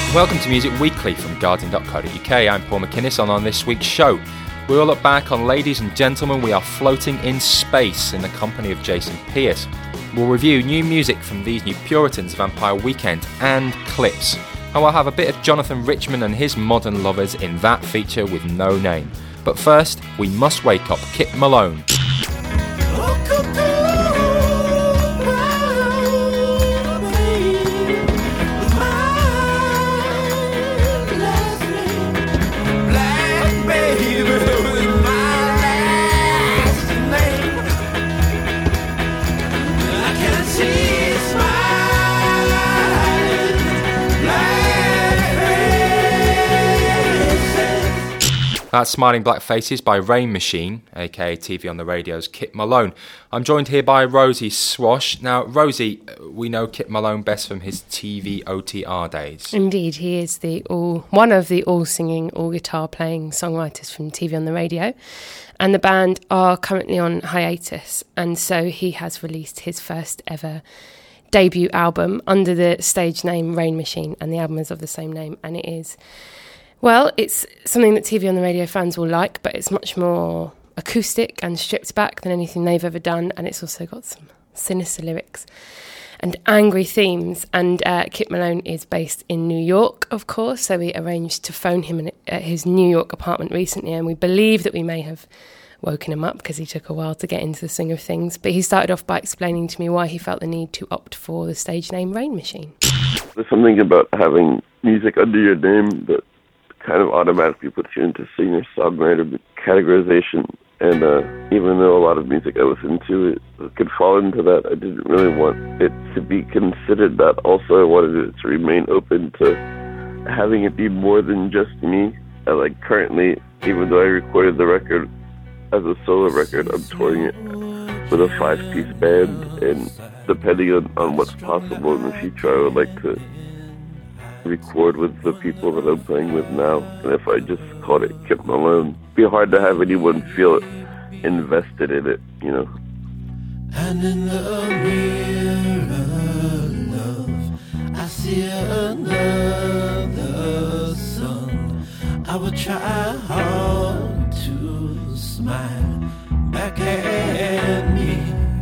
Welcome to Music Weekly from Guardian.co.uk. I'm Paul McInnes, and on this week's show, we will look back on Ladies and Gentlemen, We Are Floating in Space in the company of Jason Pierce. We'll review new music from These New Puritans, Vampire Weekend, and Clips. And we'll have a bit of Jonathan Richman and his modern lovers in that feature with no name. But first, we must wake up Kit Malone. That's Smiling Black Faces by Rain Machine, aka TV on the Radio's Kit Malone. I'm joined here by Rosie Swash. Now, Rosie, we know Kit Malone best from his TV OTR days. Indeed, he is one of the all-singing, all-guitar-playing songwriters from TV on the Radio. And the band are currently on hiatus, and so he has released his first ever debut album under the stage name Rain Machine, and the album is of the same name, and it is... Well, it's something that TV on the Radio fans will like, but it's much more acoustic and stripped back than anything they've ever done, and it's also got some sinister lyrics and angry themes. And Kit Malone is based in New York, of course, so we arranged to phone him at his New York apartment recently, and we believe that we may have woken him up because he took a while to get into the swing of things. But he started off by explaining to me why he felt the need to opt for the stage name Rain Machine. There's something about having music under your name that kind of automatically puts you into singer-songwriter categorization. And even though a lot of music I listen to it could fall into that, I didn't really want it to be considered that. Also, I wanted it to remain open to having it be more than just me. Like currently, even though I recorded the record as a solo record, I'm touring it with a 5-piece band, and depending on what's possible in the future, I would like to record with the people that I'm playing with now. And if I just called it Kit Malone, it'd be hard to have anyone feel invested in it, you know. And in the mirror, love, I see another sun. I would try hard to smile back at me.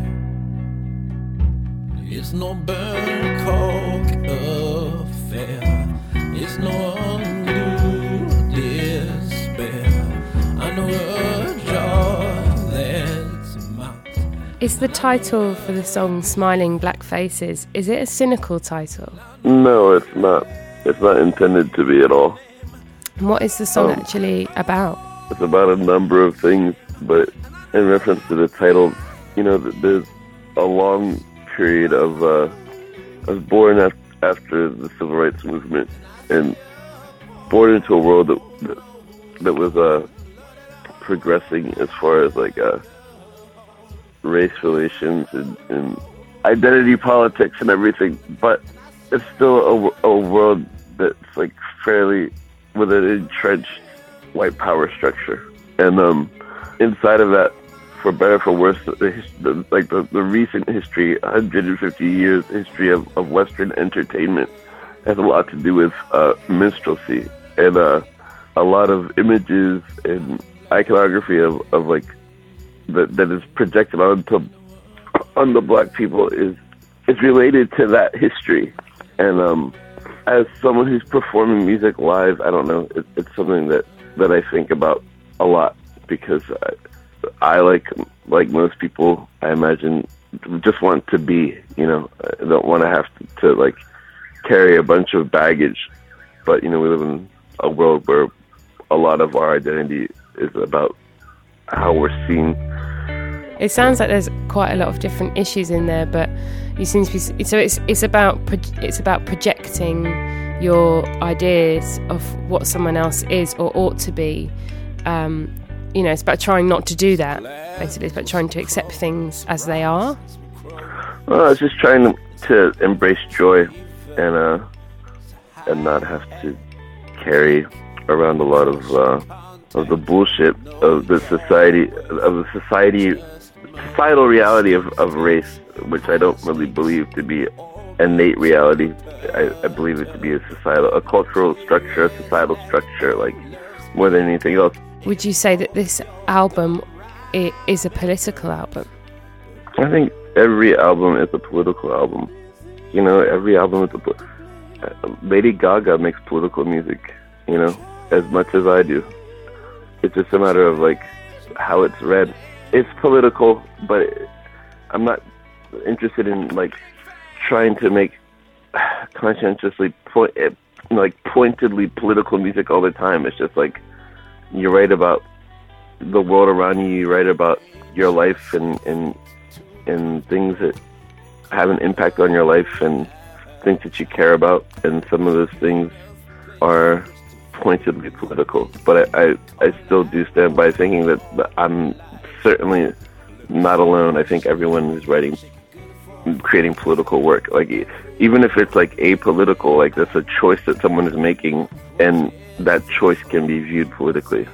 It's no burn cork affair. It's no new despair. I know a jaw that's mocked. Is the title for the song Smiling Black Faces, is it a cynical title? No, it's not. It's not intended to be at all. And what is the song actually about? It's about a number of things, but in reference to the title, you know, there's a long period of... I was born after the Civil Rights Movement, and born into a world that was progressing as far as like race relations and identity politics and everything, but it's still a world that's like fairly with an entrenched white power structure, and inside of that, for better or for worse, the recent history, 150 years history of Western entertainment has a lot to do with minstrelsy and a lot of images and iconography of like that is projected on the black people is related to that history. And as someone who's performing music live, I don't know, it's something that I think about a lot, because I like most people, I imagine, just want to be, you know, I don't want to have to like carry a bunch of baggage. But, you know, we live in a world where a lot of our identity is about how we're seen. It sounds like there's quite a lot of different issues in there, but you seem to be, so it's about projecting your ideas of what someone else is or ought to be. You know, it's about trying not to do that, basically. It's about trying to accept things as they are. Well, it's just trying to embrace joy and not have to carry around a lot of the bullshit of the societal reality of race, which I don't really believe to be innate reality. I believe it to be a cultural structure, a societal structure, like more than anything else. Would you say that this album is a political album? I think every album is a political album. You know, every album is Lady Gaga makes political music, you know, as much as I do. It's just a matter of, like, how it's read. It's political, but I'm not interested in, like, trying to make conscientiously, pointedly political music all the time. It's just like, you write about the world around you, you write about your life and things that have an impact on your life and things that you care about, and some of those things are pointedly political. But I still do stand by thinking that I'm certainly not alone. I think everyone is creating political work. Like, even if it's like apolitical, like that's a choice that someone is making, and that choice can be viewed politically.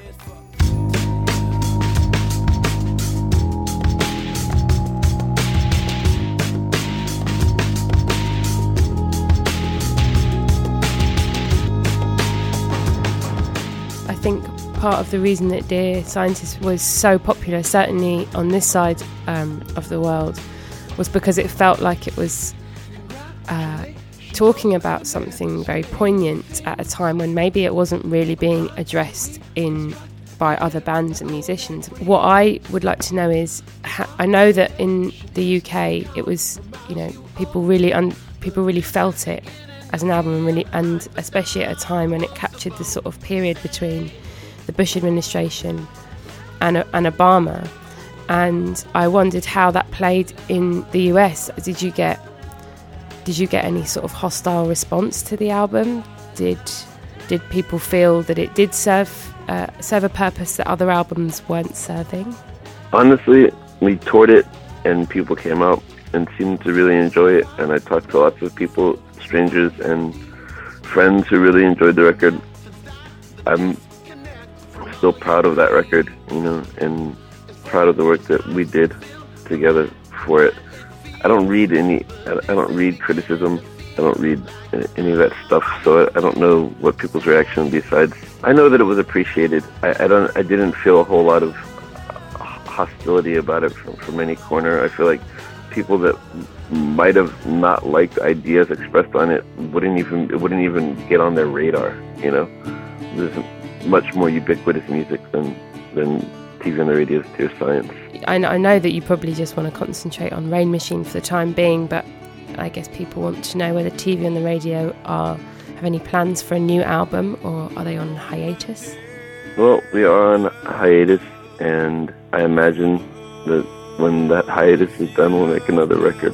I think part of the reason that Dear Scientist was so popular, certainly on this side of the world, was because it felt like it was talking about something very poignant at a time when maybe it wasn't really being addressed by other bands and musicians. What I would like to know is, I know that in the UK it was, you know, people really felt it as an album, and especially at a time when it captured the sort of period between the Bush administration and Obama. And I wondered how that played in the US. Did you get any sort of hostile response to the album? Did people feel that it did serve a purpose that other albums weren't serving? Honestly, we toured it and people came out and seemed to really enjoy it. And I talked to lots of people, strangers and friends, who really enjoyed the record. I'm still proud of that record, you know, and proud of the work that we did together for it. I don't read criticism. I don't read any of that stuff, so I don't know what people's reaction besides. I know that it was appreciated. I didn't feel a whole lot of hostility about it from any corner. I feel like people that might have not liked ideas expressed on it wouldn't even get on their radar, you know. There's much more ubiquitous music than TV on the radio's Dear Science. I know that you probably just want to concentrate on Rain Machine for the time being, but I guess people want to know whether TV on the Radio have any plans for a new album, or are they on hiatus? Well, we are on hiatus, and I imagine that when that hiatus is done, we'll make another record.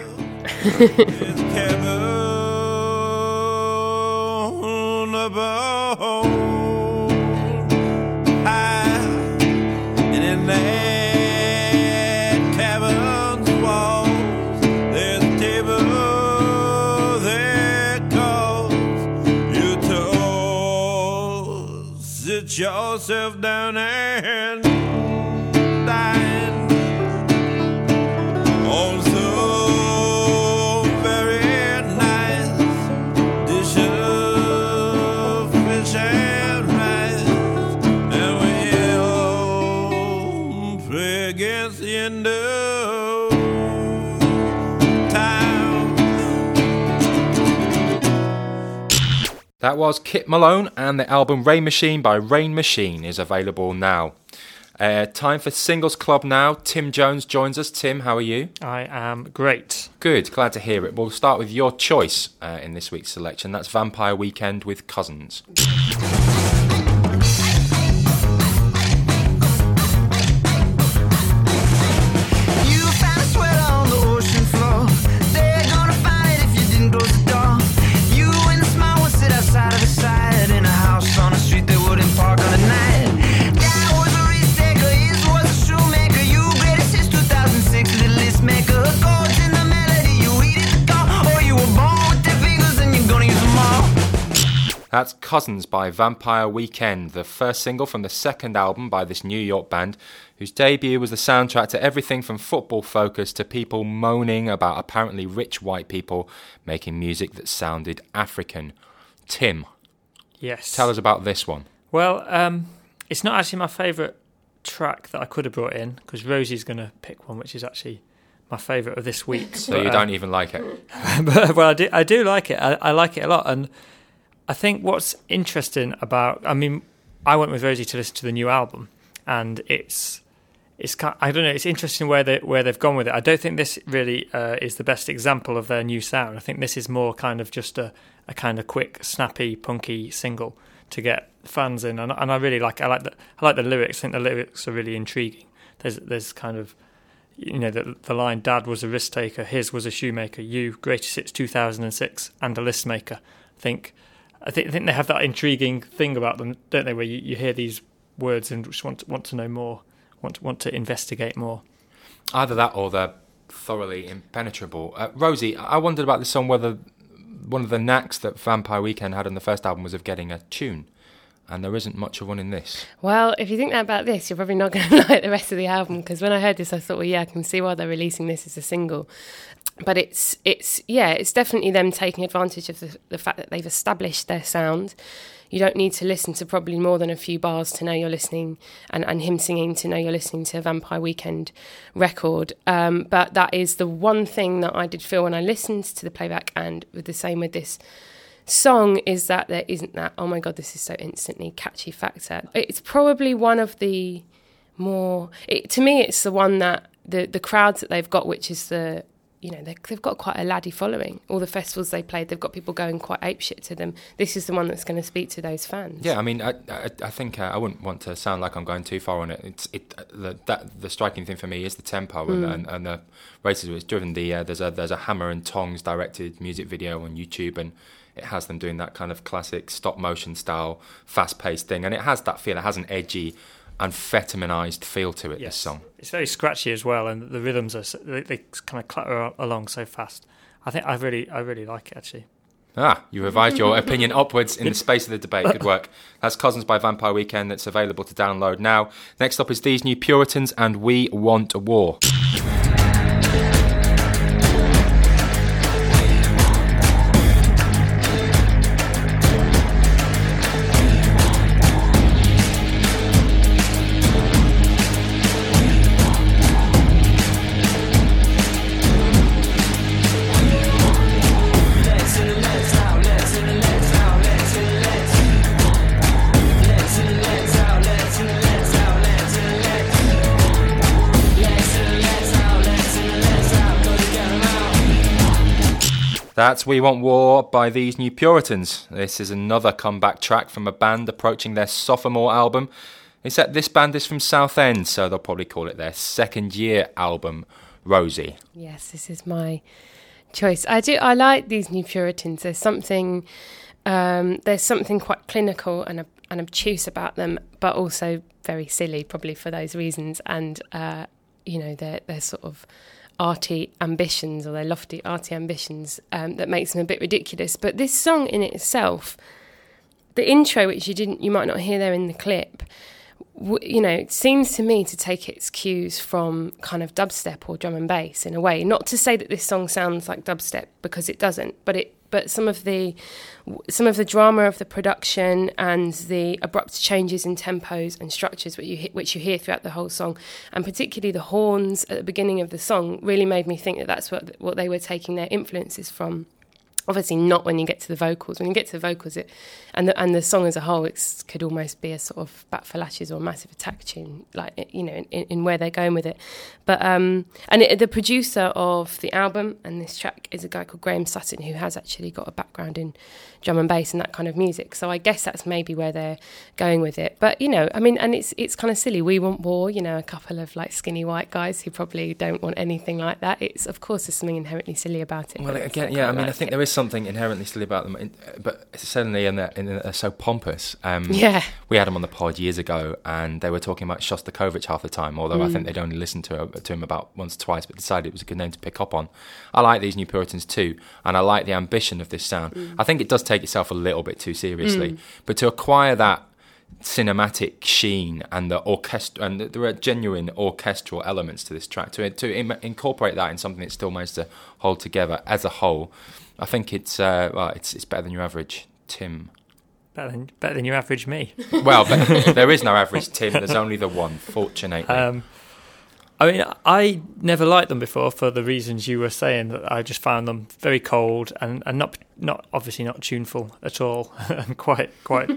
Sit yourself down and dine. Also very nice dish of fish and rice, and we'll play against the end of time. That was Kit Malone, and the album Rain Machine by Rain Machine is available now. Time for Singles Club now. Tim Jones joins us. Tim, how are you? I am great. Good, glad to hear it. We'll start with your choice in this week's selection. That's Vampire Weekend with Cousins. That's Cousins by Vampire Weekend, the first single from the second album by this New York band, whose debut was the soundtrack to everything from Football Focus to people moaning about apparently rich white people making music that sounded African. Tim, Yes. tell us about this one. Well, it's not actually my favourite track that I could have brought in, because Rosie's going to pick one which is actually my favourite of this week. So you don't even like it? But, well, I do like it. I like it a lot. And I think what's interesting about... I mean, I went with Rosie to listen to the new album, and it's kind of, I don't know, it's interesting where they've gone with it. I don't think this really is the best example of their new sound. I think this is more kind of just a kind of quick, snappy, punky single to get fans in, and I really like I like the lyrics. I think the lyrics are really intriguing. There's kind of, you know, the line, "Dad was a risk taker, his was a shoemaker, you greatest hits 2006 and a list maker." I think they have that intriguing thing about them, don't they, where you hear these words and just want to know more, want to investigate more. Either that or they're thoroughly impenetrable. Rosie, I wondered about this song, whether one of the knacks that Vampire Weekend had on the first album was of getting a tune, and there isn't much of one in this. Well, if you think that about this, you're probably not going to like the rest of the album, because when I heard this, I thought, well, yeah, I can see why they're releasing this as a single. But it's definitely them taking advantage of the fact that they've established their sound. You don't need to listen to probably more than a few bars to know you're listening, and him singing to know you're listening to a Vampire Weekend record. But that is the one thing that I did feel when I listened to the playback, and with the same with this song, is that there isn't that, oh my God, this is so instantly catchy factor. It's probably one of the more, to me, it's the one that the crowds that they've got, which is the, you know, they've got quite a laddie following. All the festivals they played, they've got people going quite apeshit to them. This is the one that's going to speak to those fans. Yeah, I mean, I think I wouldn't want to sound like I'm going too far on it. The striking thing for me is the tempo and the races it's driven. There's a Hammer and Tongs directed music video on YouTube, and it has them doing that kind of classic stop motion style, fast paced thing, and it has that feel. It has an edgy, amphetamized feel to it. Yes. This song, it's very scratchy as well, and the rhythms they kind of clatter along so fast. I really like it, actually. You revised your opinion upwards in the space of the debate. Good work. That's Cousins by Vampire Weekend. That's available to download now. Next up is These New Puritans and We Want a War. That's We Want War by These New Puritans. This is another comeback track from a band approaching their sophomore album, except this band is from Southend, so they'll probably call it their second year album. Rosie. Yes, this is my choice. I like These New Puritans. There's something quite clinical and obtuse about them, but also very silly, probably for those reasons. And their sort of arty ambitions, or their lofty arty ambitions, that makes them a bit ridiculous. But this song in itself, the intro, which you might not hear there in the clip, it seems to me to take its cues from kind of dubstep or drum and bass in a way. Not to say that this song sounds like dubstep, because it doesn't, but some of the drama of the production and the abrupt changes in tempos and structures which you hear throughout the whole song, and particularly the horns at the beginning of the song, really made me think that that's what they were taking their influences from. Obviously not when you get to the vocals. When you get to the vocals, and the song as a whole, it could almost be a sort of Bat for Lashes or Massive Attack tune, in where they're going with it. But the producer of the album and this track is a guy called Graham Sutton, who has actually got a background in drum and bass and that kind of music. So I guess that's maybe where they're going with it. But and it's kind of silly. We Want War. A couple of like skinny white guys who probably don't want anything like that. It's, of course, there's something inherently silly about it. Well, again, yeah. I think there is something inherently silly about them, but certainly they're so pompous. Yeah. We had them on the pod years ago, and they were talking about Shostakovich half the time, although I think they'd only listened to him about once or twice, but decided it was a good name to pick up on. I like these New Puritans too, and I like the ambition of this sound. I think it does take itself a little bit too seriously, but to acquire that cinematic sheen and the orchestra, and there are genuine orchestral elements to this track, to incorporate that in something that still managed to hold together as a whole, I think it's better than your average Tim. Better than your average me. Well, but there is no average Tim. There's only the one, fortunately. I mean, I never liked them before for the reasons you were saying. That I just found them very cold and not obviously not tuneful at all, and quite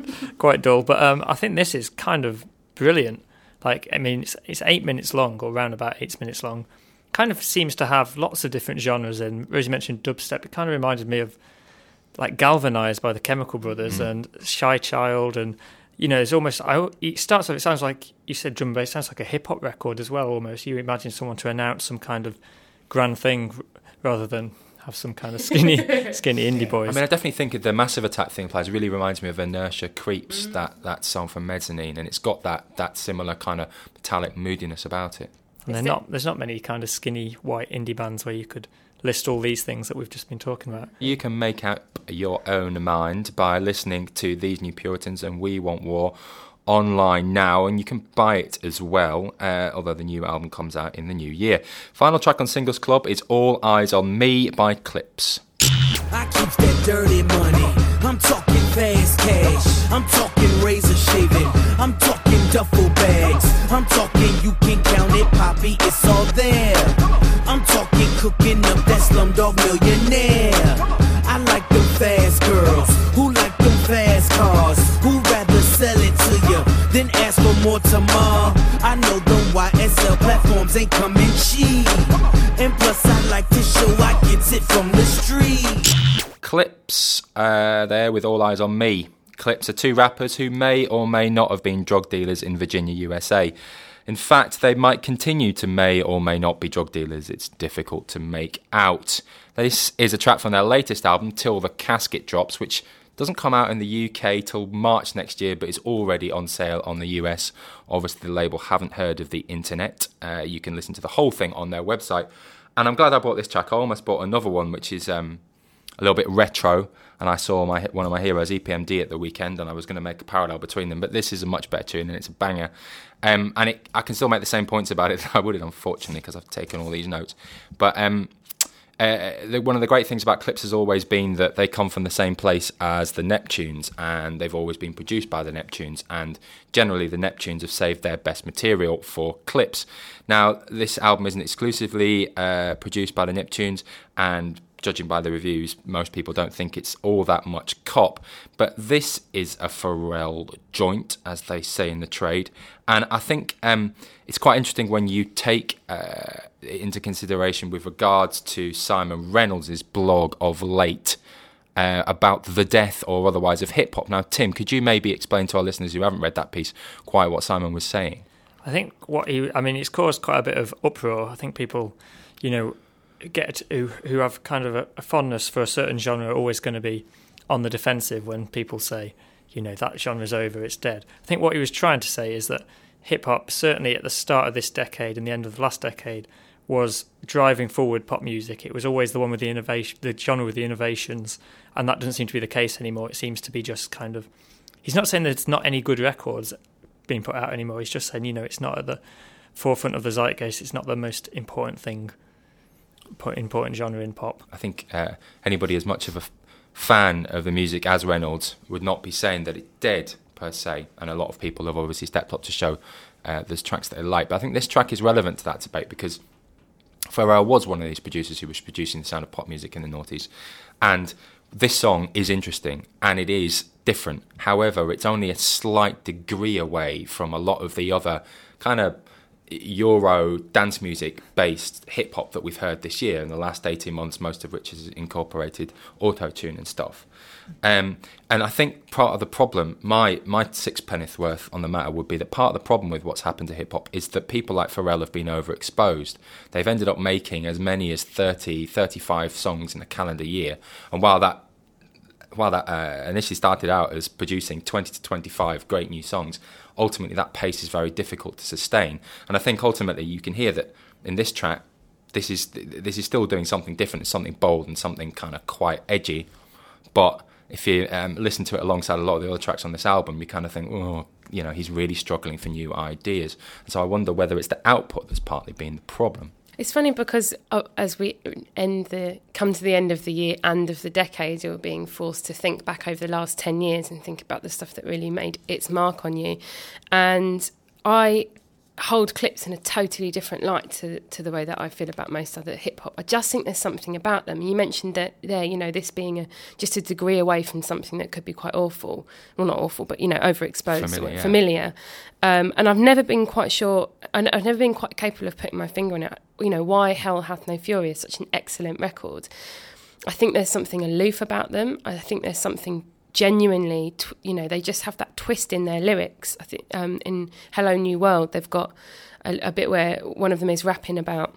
dull. But I think this is kind of brilliant. Like, I mean, it's 8 minutes long, or around about 8 minutes long. Kind of seems to have lots of different genres in. Rosie mentioned dubstep. It kind of reminded me of like Galvanised by the Chemical Brothers and Shy Child, and you know, it's almost. It starts off. It sounds like you said drum and bass. Sounds like a hip hop record as well. Almost, you imagine someone to announce some kind of grand thing rather than have some kind of skinny indie boys. I mean, I definitely think the Massive Attack thing plays really reminds me of Inertia Creeps, that song from Mezzanine, and it's got that similar kind of metallic moodiness about it. And there's not many kind of skinny white indie bands where you could list all these things that we've just been talking about. You can make up your own mind by listening to These New Puritans and We Want War online now, and you can buy it as well, although the new album comes out in the new year. Final track on Singles Club is All Eyes on Me by Clips. I keep that dirty money. I'm talking fast cash. I'm talking razor shaving. I'm talking duffel bags. I'm talking you can count it, Poppy, it's all there. I'm talking cooking up that Slumdog Millionaire. I like them fast girls who like them fast cars, who rather sell it to you than ask for more tomorrow. I know them YSL platforms ain't coming cheap, and plus I like to show I get it from the street. Clips there with All Eyes on Me. Clips are two rappers who may or may not have been drug dealers in Virginia, USA. In fact, they might continue to may or may not be drug dealers. It's difficult to make out. This is a track from their latest album, Till the Casket Drops, which doesn't come out in the UK till March next year, but is already on sale on the US. Obviously, the label haven't heard of the internet. You can listen to the whole thing on their website. And I'm glad I bought this track. I almost bought another one, which is a little bit retro, and I saw one of my heroes, EPMD, at the weekend, and I was going to make a parallel between them, but this is a much better tune, and it's a banger. And I can still make the same points about it that I would have, unfortunately, because I've taken all these notes. But one of the great things about Clips has always been that they come from the same place as the Neptunes, and they've always been produced by the Neptunes, and generally the Neptunes have saved their best material for Clips. Now, this album isn't exclusively produced by the Neptunes, and judging by the reviews, most people don't think it's all that much cop. But this is a Pharrell joint, as they say in the trade. And I think it's quite interesting when you take into consideration with regards to Simon Reynolds' blog of late about the death or otherwise of hip-hop. Now, Tim, could you maybe explain to our listeners who haven't read that piece quite what Simon was saying? I think it's caused quite a bit of uproar. I think people, who have kind of a fondness for a certain genre are always going to be on the defensive when people say, that genre's over, it's dead. I think what he was trying to say is that hip-hop, certainly at the start of this decade and the end of the last decade, was driving forward pop music. It was always the one with the innovation, the genre with the innovations, and that doesn't seem to be the case anymore. It seems to be just kind of... He's not saying that it's not any good records being put out anymore. He's just saying, it's not at the forefront of the zeitgeist. It's not the most important thing, important genre in pop. I think anybody as much of a fan of the music as Reynolds would not be saying that it's dead per se, and a lot of people have obviously stepped up to show there's tracks that they like. But I think this track is relevant to that debate because Pharrell was one of these producers who was producing the sound of pop music in the noughties, and this song is interesting and it is different. However, it's only a slight degree away from a lot of the other kind of Euro dance music based hip hop that we've heard this year in the last 18 months, most of which has incorporated auto-tune and stuff. And I think part of the problem, my sixpenneth worth on the matter would be that part of the problem with what's happened to hip hop is that people like Pharrell have been overexposed. They've ended up making as many as 30, 35 songs in a calendar year. And while that initially started out as producing 20 to 25 great new songs, ultimately that pace is very difficult to sustain. And I think ultimately you can hear that in this track, this is still doing something different. It's something bold and something kind of quite edgy. But if you listen to it alongside a lot of the other tracks on this album, you kind of think, oh, you know, he's really struggling for new ideas. And so I wonder whether it's the output that's partly been the problem. It's funny because as we come to the end of the year and of the decade, you're being forced to think back over the last 10 years and think about the stuff that really made its mark on you. And I hold Clips in a totally different light to the way that I feel about most other hip hop. I just think there's something about them. You mentioned that there, you know, this being just a degree away from something that could be quite awful. Well, not awful, but, you know, overexposed, familiar. And I've never been quite sure, and I've never been quite capable of putting my finger on it. You know, why Hell Hath No Fury is such an excellent record. I think there's something aloof about them. I think there's something genuinely, you know, they just have that twist in their lyrics. I think in Hello New World, they've got a bit where one of them is rapping about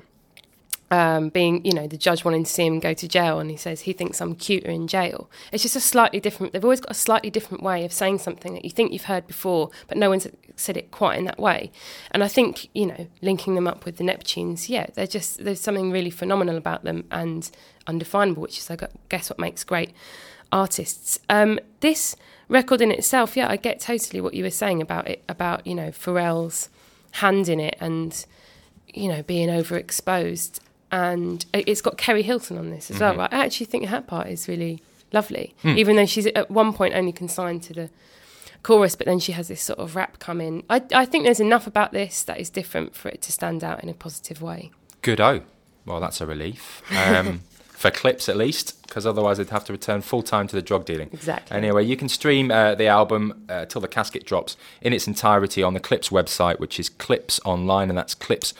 being, you know, the judge wanting to see him go to jail, and he says he thinks I'm cuter in jail. It's just a slightly different, they've always got a slightly different way of saying something that you think you've heard before, but no one's said it quite in that way. And I think, you know, linking them up with the Neptunes, there's something really phenomenal about them and undefinable, which is, I guess, what makes great artists. This record in itself, I get totally what you were saying about it, about, you know, Pharrell's hand in it and, you know, being overexposed. And it's got Kerry Hilton on this as well, right? I actually think her part is really lovely, even though she's at one point only consigned to the chorus, but then she has this sort of rap come in. I think there's enough about this that is different for it to stand out in a positive way. Good-o. Well, that's a relief. For Clips at least, because otherwise they'd have to return full-time to the drug dealing. Exactly. Anyway, you can stream the album till the casket drops in its entirety on the Clips website, which is Clips Online, and that's Clips,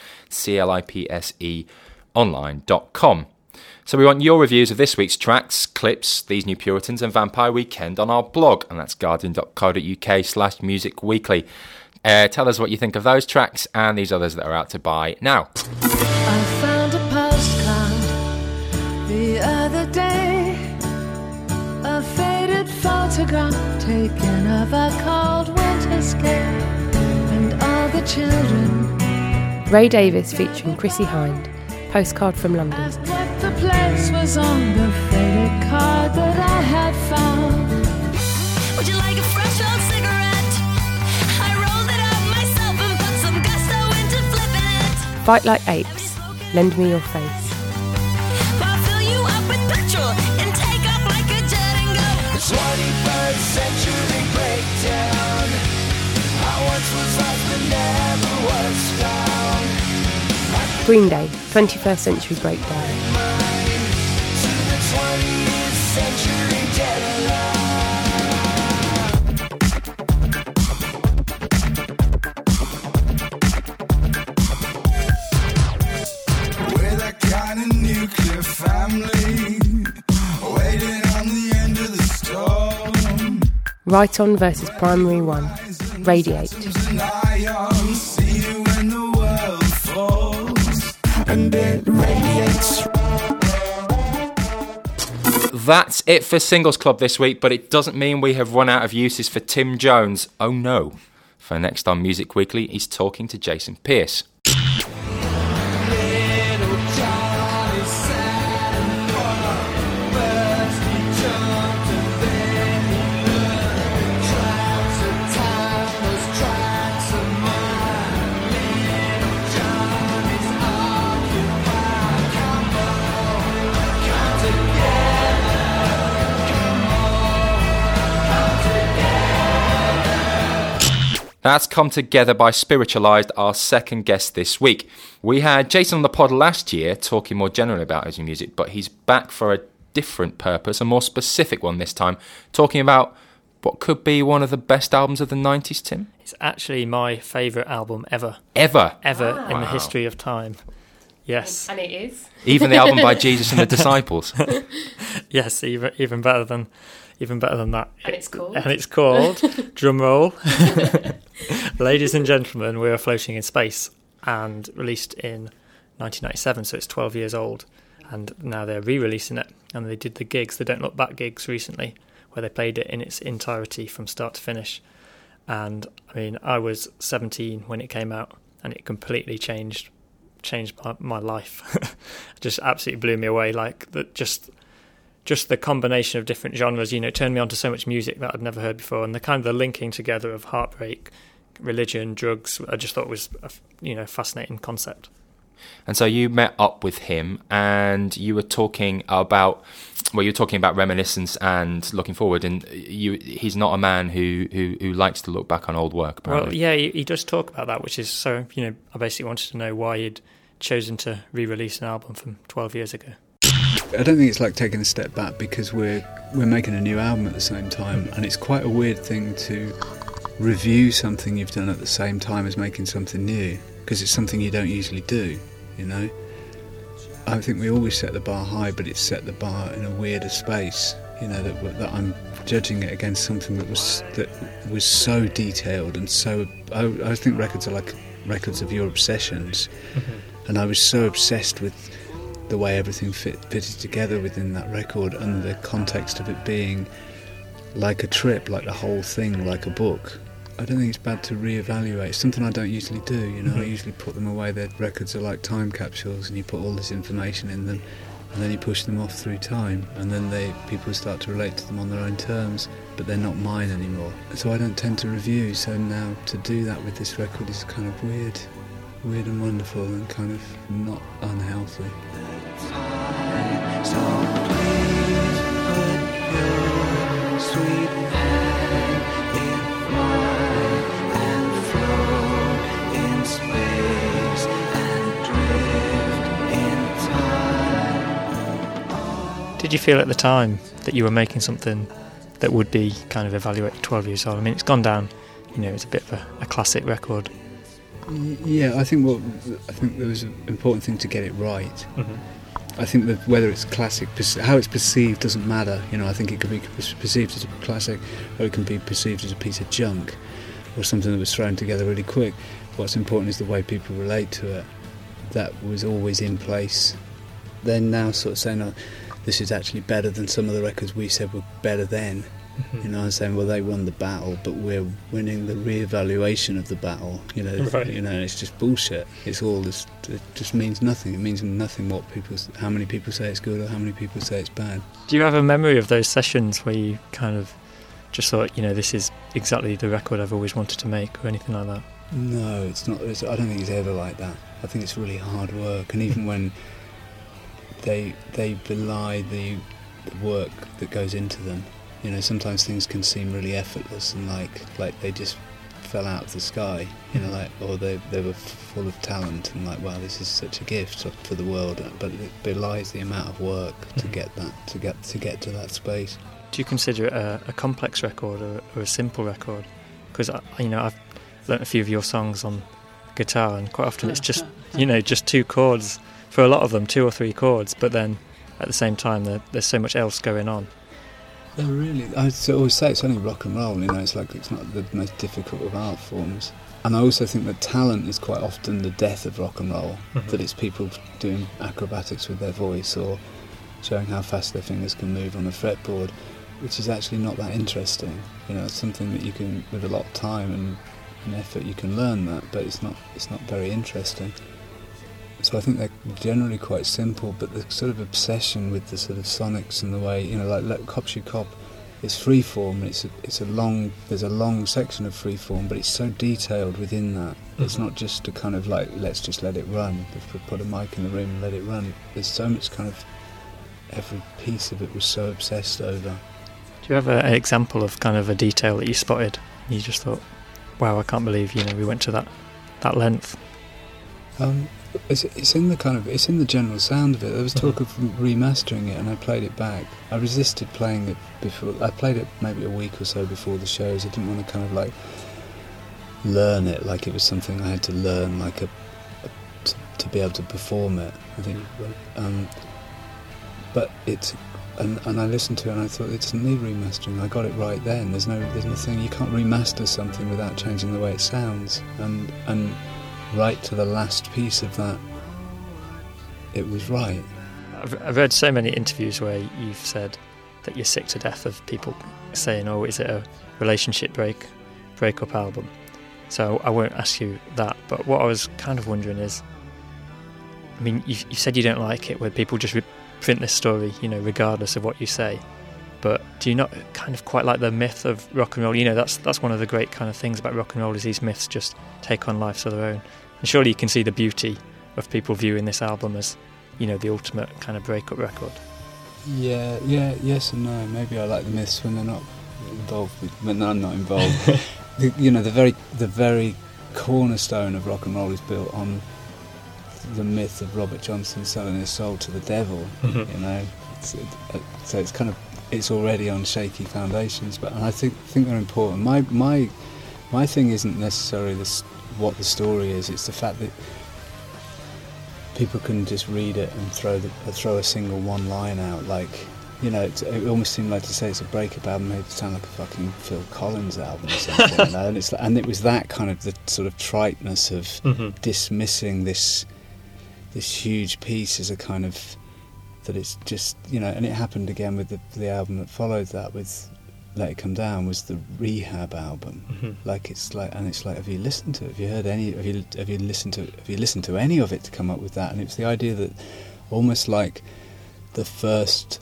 CLIPSE, online.com. So we want your reviews of this week's tracks, Clips, These New Puritans and Vampire Weekend on our blog, and that's guardian.co.uk/musicweekly. Tell us what you think of those tracks and these others that are out to buy now. I found a postcard the other day, a faded photograph taken of a cold winter's day, and all the children. Ray Davies featuring Chrissie Hynde, Postcard from London. Asked what the place was on the faded card that I had found. Would you like a fresh old cigarette? I rolled it up myself and put some gusto into flipping it. Fight Like Apes, Lend Me Your Face. I'll fill you up with petrol and take off like a jet and go. The 21st century breakdown. I once was lost but never was found. Green Day, 21st Century Breakdown. To the 20th century deadline. We're that kind of nuclear family, waiting on the end of the storm. Right On versus Primary One, Radiate. See you when the world falls, and it radiates. That's it for Singles Club this week, but it doesn't mean we have run out of uses for Tim Jones. Oh no. For next on Music Weekly, he's talking to Jason Pierce. That's Come Together by Spiritualized, our second guest this week. We had Jason on the pod last year talking more generally about his music, but he's back for a different purpose, a more specific one this time, talking about what could be one of the best albums of the 90s, Tim? It's actually my favourite album ever. Ever In the history of time. Yes. And it is. Even the album by Jesus and the Disciples. Yes, even better than that. And it's called? And it's called, drum roll, Ladies and Gentlemen, We're Floating in Space, and released in 1997, so it's 12 years old. And now they're re-releasing it, and they did the gigs, the Don't Look Back gigs recently, where they played it in its entirety from start to finish. And I mean, I was 17 when it came out, and it completely changed my life. Just absolutely blew me away. Like just the combination of different genres, you know, turned me on to so much music that I'd never heard before, and the kind of the linking together of heartbreak, religion, drugs, I just thought was a fascinating concept. And so you met up with him, and you were talking about reminiscence and looking forward. And he's not a man who likes to look back on old work, apparently. Well, yeah, he does talk about that, which is so. You know, I basically wanted to know why he'd chosen to re-release an album from 12 years ago. I don't think it's like taking a step back, because we're making a new album at the same time, and it's quite a weird thing to review something you've done at the same time as making something new, because it's something you don't usually do, you know. I think we always set the bar high, but it's set the bar in a weirder space, you know, that I'm judging it against something that was so detailed and so. I think records are like records of your obsessions, and I was so obsessed with the way everything fitted together within that record, and the context of it being like a trip, like the whole thing, like a book. I don't think it's bad to reevaluate. It's something I don't usually do, you know. I usually put them away. Their records are like time capsules, and you put all this information in them, and then you push them off through time, and then people start to relate to them on their own terms, but they're not mine anymore. So I don't tend to review, so now to do that with this record is kind of weird and wonderful, and kind of not unhealthy. So please put your sweet hand in mine and float in space and drift in time. Did you feel at the time that you were making something that would be kind of evaluated 12 years old? I mean, it's gone down, you know, it's a bit of a classic record. Yeah, I think there was an important thing to get it right. I think that whether it's classic, how it's perceived doesn't matter. You know, I think it could be perceived as a classic, or it can be perceived as a piece of junk, or something that was thrown together really quick. What's important is the way people relate to it. That was always in place. They're now sort of saying, oh, this is actually better than some of the records we said were better then. You know, I'm saying, well, they won the battle, but we're winning the re-evaluation of the battle. You know, right. You know, it's just bullshit. It's all this. It just means nothing. It means nothing how many people say it's good or how many people say it's bad. Do you have a memory of those sessions where you kind of just thought, you know, this is exactly the record I've always wanted to make, or anything like that? No, it's not. I don't think it's ever like that. I think it's really hard work, and even when they belie the work that goes into them. You know, sometimes things can seem really effortless and like they just fell out of the sky. You know, like, or they were full of talent and like, wow, this is such a gift for the world. But it belies the amount of work to get to that space. Do you consider it a complex record or a simple record? Because you know, I've learnt a few of your songs on guitar, and quite often it's just, you know, just two chords for a lot of them, 2 or 3 chords. But then at the same time, there's so much else going on. They're really, I always say it's only rock and roll, you know, it's like it's not the most difficult of art forms. And I also think that talent is quite often the death of rock and roll, that it's people doing acrobatics with their voice or showing how fast their fingers can move on a fretboard, which is actually not that interesting. You know, it's something that you can, with a lot of time and effort, you can learn that, but it's not very interesting. So I think they're generally quite simple, but the sort of obsession with the sort of sonics and the way, you know, like Cop Shoot Cop, it's freeform. There's a long section of freeform, but it's so detailed within that. It's not just a kind of like, let's just let it run. Let's put a mic in the room and let it run. There's so much kind of, every piece of it was so obsessed over. Do you have an example of kind of a detail that you spotted? You just thought, wow, I can't believe, you know, we went to that length. It's in the general sound of it. There was talk of remastering it, and I played it back. I resisted playing it before. I played it maybe a week or so before the shows. I didn't want to kind of like learn it like it was something I had to learn, like to be able to perform it. I think, but it's. And I listened to it and I thought, it doesn't need remastering. I got it right then. There's nothing. You can't remaster something without changing the way it sounds. And right to the last piece of that, it was right. I've read so many interviews where you've said that you're sick to death of people saying, "Oh, is it a relationship breakup album?" So I won't ask you that. But what I was kind of wondering is, I mean, you said you don't like it where people just print this story, regardless of what you say. But do you not kind of quite like the myth of rock and roll? That's one of the great kind of things about rock and roll, is these myths just take on lives of their own. And surely you can see the beauty of people viewing this album as, the ultimate kind of breakup record. Yeah, yes and no. Maybe I like the myths when they're not involved when I'm not involved. the very cornerstone of rock and roll is built on the myth of Robert Johnson selling his soul to the devil. So it's already on shaky foundations, but I think they're important. My thing isn't necessarily what the story is. It's the fact that people can just read it and throw a single one line out. Like, it almost seemed like to say it's a breakup album made it sound like a fucking Phil Collins album or something. And it was that kind of the sort of triteness of dismissing this huge piece as a kind of, that it's just, and it happened again with the album that followed that, with Let It Come Down, was the Rehab album. Have you listened to it? Have you heard any? Have you listened to any of it to come up with that? And it was the idea that almost like the first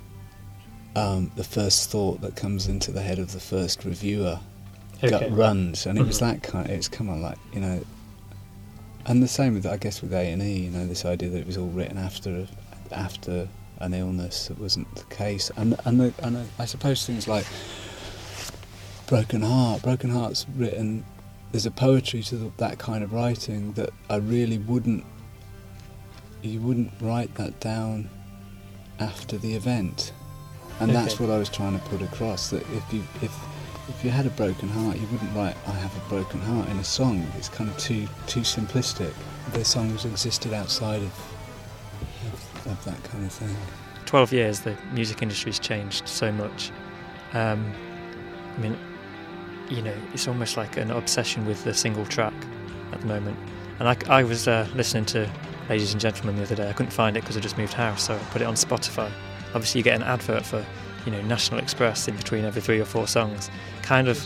thought that comes into the head of the first reviewer gut runs, and it was that kind. It's come on, like, and the same with, I guess, with A&E. This idea that it was all written after an illness. That wasn't the case, and I suppose things like Broken Heart's written. There's a poetry to that kind of writing that I really wouldn't. You wouldn't write that down after the event, and that's what I was trying to put across. That if you had a broken heart, you wouldn't write "I have a broken heart" in a song. It's kind of too simplistic. The songs existed outside of that kind of thing. 12 years, the music industry's changed so much. It's almost like an obsession with the single track at the moment. And I was listening to Ladies and Gentlemen the other day. I couldn't find it because I just moved house, so I put it on Spotify. Obviously you get an advert for National Express in between every 3 or 4 songs. Kind of,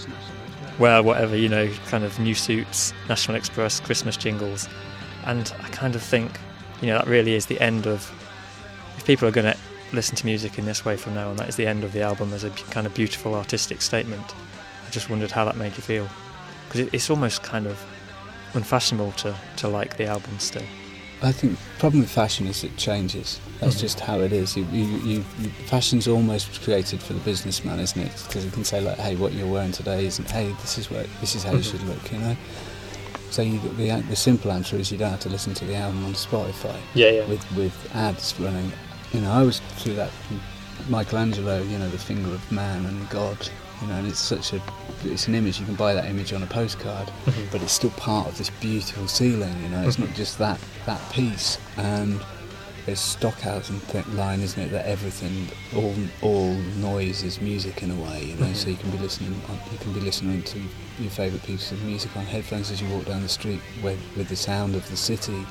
kind of New Suits, National Express, Christmas jingles. And I kind of think, that really is the end of, if people are going to listen to music in this way from now on, that is the end of the album as a kind of beautiful artistic statement. I just wondered how that made you feel. Because it's almost kind of unfashionable to like the album still. I think the problem with fashion is it changes. That's just how it is. Fashion's almost created for the businessman, isn't it? Because you can say, like, hey, what you're wearing today isn't, hey, this is how you should look, So the simple answer is you don't have to listen to the album on Spotify. With ads running. I was through that Michelangelo, the finger of man and God, and it's an image. You can buy that image on a postcard, but it's still part of this beautiful ceiling. It's not just that piece. And there's Stockhausen line, isn't it, that everything, all noise is music in a way. So you can be listening to your favourite pieces of music on headphones as you walk down the street with the sound of the city,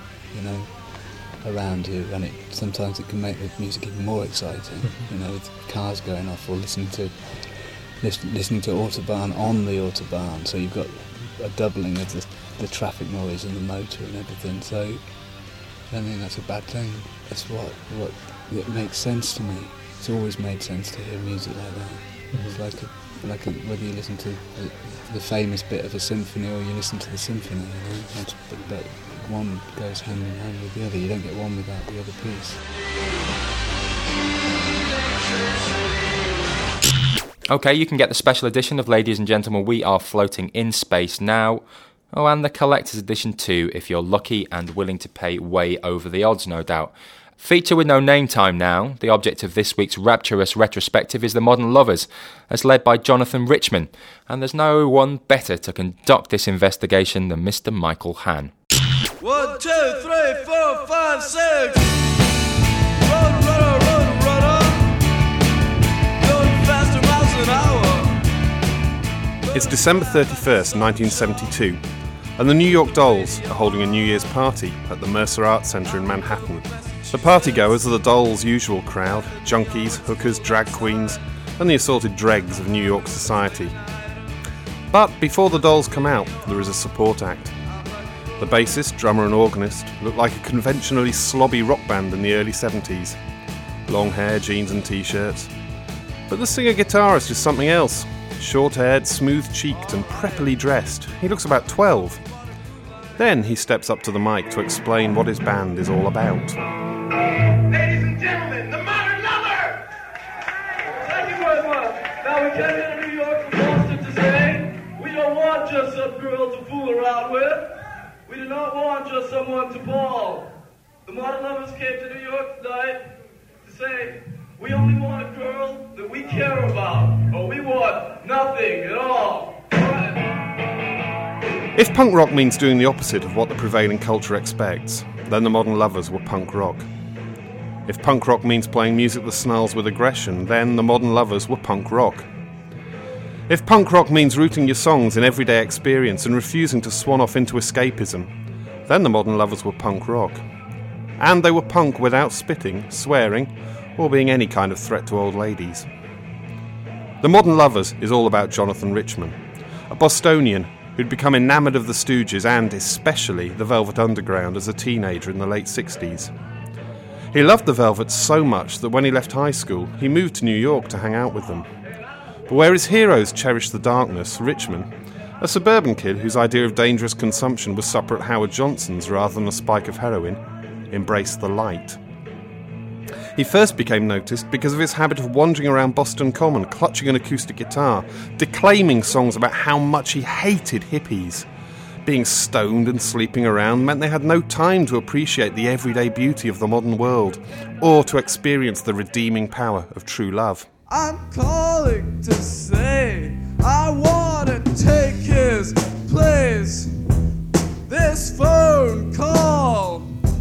around you, and sometimes it can make the music even more exciting, with cars going off, or listening to Autobahn on the Autobahn, so you've got a doubling of the traffic noise and the motor and everything. So I don't think that's a bad thing. That's what it makes sense to me. It's always made sense to hear music like that. It's like whether you listen to the famous bit of a symphony or you listen to the symphony, but one goes hand in hand with the other. You don't get one without the other piece. Okay, you can get the special edition of Ladies and Gentlemen, We Are Floating in Space now Oh, and the collector's edition too, if you're lucky and willing to pay way over the odds, no doubt. Feature with no name time now. The object of this week's rapturous retrospective is The Modern Lovers, as led by Jonathan Richman, and there's no one better to conduct this investigation than Mr. Michael Hann. 1, 2, 3, 4, 5, 6. Run, runner, run, runner. Going faster miles an hour. It's December 31st, 1972, and the New York Dolls are holding a New Year's party at the Mercer Arts Center in Manhattan. The partygoers are the Dolls' usual crowd: junkies, hookers, drag queens, and the assorted dregs of New York society. But before the Dolls come out, there is a support act. The bassist, drummer and organist look like a conventionally slobby rock band in the early 70s. Long hair, jeans and t-shirts. But the singer-guitarist is something else. Short-haired, smooth-cheeked and preppily dressed. He looks about 12. Then he steps up to the mic to explain what his band is all about. Ladies and gentlemen, the Modern Lover! Thank you very much. Now we came here to New York from Boston to say we don't want just some girl to fool around with. We do not want just someone to ball. The Modern Lovers came to New York tonight to say we only want a girl that we care about, or we want nothing at all. If punk rock means doing the opposite of what the prevailing culture expects, then the Modern Lovers were punk rock. If punk rock means playing music that snarls with aggression, then the Modern Lovers were punk rock. If punk rock means rooting your songs in everyday experience and refusing to swan off into escapism, then the Modern Lovers were punk rock. And they were punk without spitting, swearing, or being any kind of threat to old ladies. The Modern Lovers is all about Jonathan Richman, a Bostonian who'd become enamoured of the Stooges and, especially, the Velvet Underground as a teenager in the late 60s. He loved the Velvets so much that when he left high school, he moved to New York to hang out with them. But where his heroes cherished the darkness, Richman, a suburban kid whose idea of dangerous consumption was supper at Howard Johnson's rather than a spike of heroin, embraced the light. He first became noticed because of his habit of wandering around Boston Common, clutching an acoustic guitar, declaiming songs about how much he hated hippies. Being stoned and sleeping around meant they had no time to appreciate the everyday beauty of the modern world, or to experience the redeeming power of true love. I'm calling to say I want to take his place. This phone call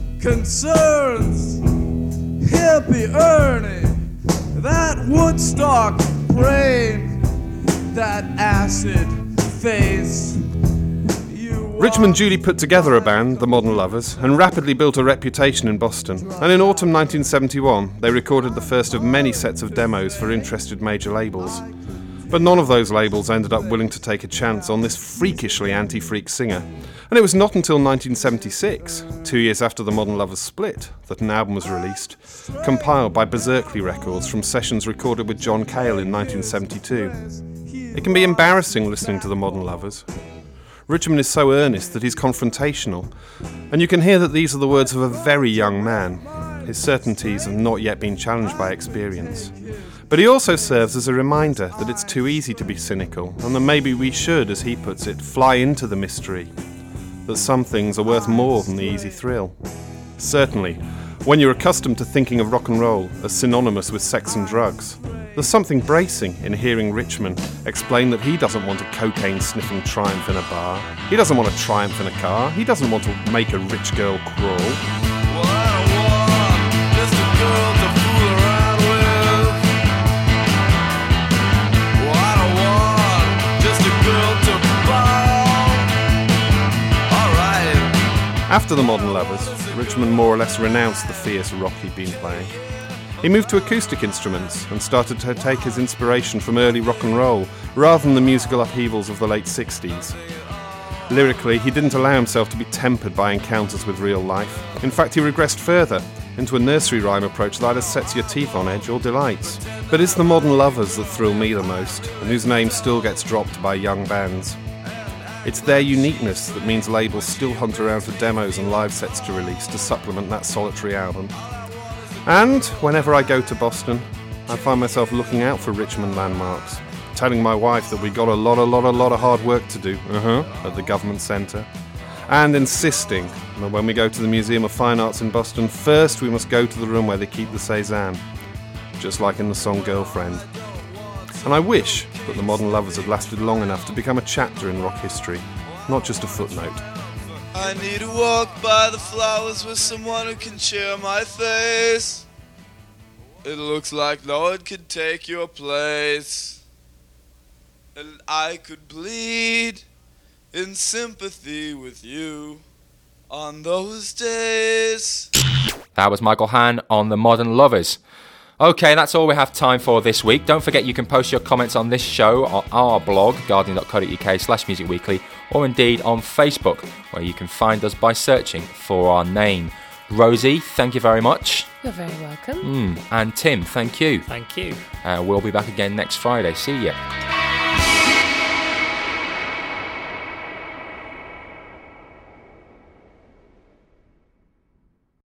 concerns Hippie Ernie, that Woodstock brain, that acid face. Richman duly put together a band, the Modern Lovers, and rapidly built a reputation in Boston. And in autumn 1971, they recorded the first of many sets of demos for interested major labels. But none of those labels ended up willing to take a chance on this freakishly anti-freak singer. And it was not until 1976, 2 years after the Modern Lovers split, that an album was released, compiled by Berserkly Records from sessions recorded with John Cale in 1972. It can be embarrassing listening to the Modern Lovers. Richman is so earnest that he's confrontational, and you can hear that these are the words of a very young man. His certainties have not yet been challenged by experience. But he also serves as a reminder that it's too easy to be cynical, and that maybe we should, as he puts it, fly into the mystery. That some things are worth more than the easy thrill. Certainly, when you're accustomed to thinking of rock and roll as synonymous with sex and drugs, there's something bracing in hearing Richman explain that he doesn't want a cocaine-sniffing triumph in a bar. He doesn't want a triumph in a car. He doesn't want to make a rich girl crawl. Well, I don't want just a girl to fool around with. Well, I don't want just a girl to ball. Alright. After the Modern Lovers, Richman more or less renounced the fierce rock he'd been playing. He moved to acoustic instruments and started to take his inspiration from early rock and roll rather than the musical upheavals of the late 60s. Lyrically, he didn't allow himself to be tempered by encounters with real life. In fact, he regressed further into a nursery rhyme approach that either sets your teeth on edge or delights. But it's the Modern Lovers that thrill me the most, and whose name still gets dropped by young bands. It's their uniqueness that means labels still hunt around for demos and live sets to release to supplement that solitary album. And whenever I go to Boston, I find myself looking out for Richman landmarks. telling my wife that we got a lot of hard work to do at the government centre, and insisting that when we go to the Museum of Fine Arts in Boston, first we must go to the room where they keep the Cézanne, just like in the song Girlfriend. And I wish that the Modern Lovers had lasted long enough to become a chapter in rock history, not just a footnote. I need to walk by the flowers with someone who can cheer my face. It looks like no one can take your place. And I could bleed in sympathy with you on those days. That was Michael Hann on The Modern Lovers. Okay, that's all we have time for this week. Don't forget you can post your comments on this show on our blog, guardian.co.uk/musicweekly, or indeed on Facebook, where you can find us by searching for our name. Rosie, thank you very much. You're very welcome. And Tim, thank you. Thank you. We'll be back again next Friday. See ya.